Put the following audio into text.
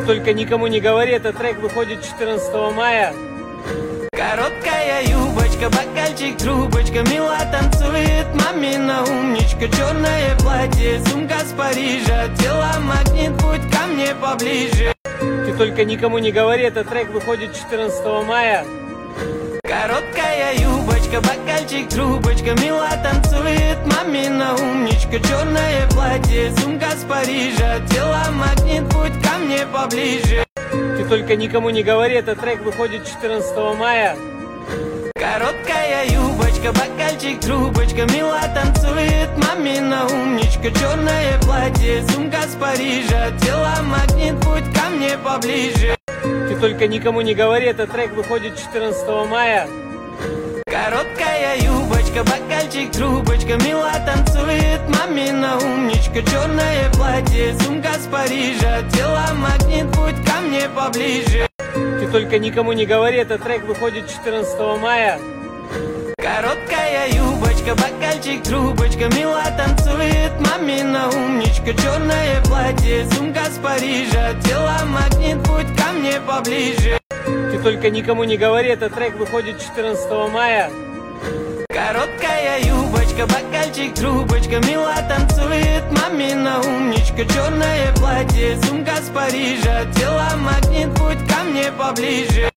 только никому не говори, этот трек выходит 14 мая. Короткая юбочка, бокальчик, трубочка, мило танцует мамина умничка. Черное платье, сумка с Парижа, тело магнит, путь ко мне поближе. Ты только никому не говори, этот трек выходит 14 мая. Короткая юбочка, бокальчик, трубочка, мило танцует мамина умничка. Черное платье, сумка с Парижа, тело магнит, путь ко мне поближе. Ты только никому не говори, этот трек выходит 14 мая. Короткая юбочка, бокальчик, трубочка, мило танцует мамина умничка. Черное платье, сумка с Парижа, тело магнит, путь ко мне поближе. Ты только никому не говори, этот трек выходит 14 мая. Короткая юбочка, бокальчик, трубочка, мило танцует мамина умничка. Черное платье, сумка с Парижа, тело магнит, путь ко мне поближе. Ты только никому не говори, этот трек выходит 14 мая. Короткая юбочка, бокальчик, трубочка, мило танцует мамина умничка. Черное платье, сумка с Парижа, тело магнит, путь ко мне поближе. Ты только никому не говори, этот трек выходит 14 мая. Короткая юбочка, бокальчик, трубочка, мило танцует мамина умничка. Черное платье, сумка с Парижа, тело магнит, путь ко мне поближе.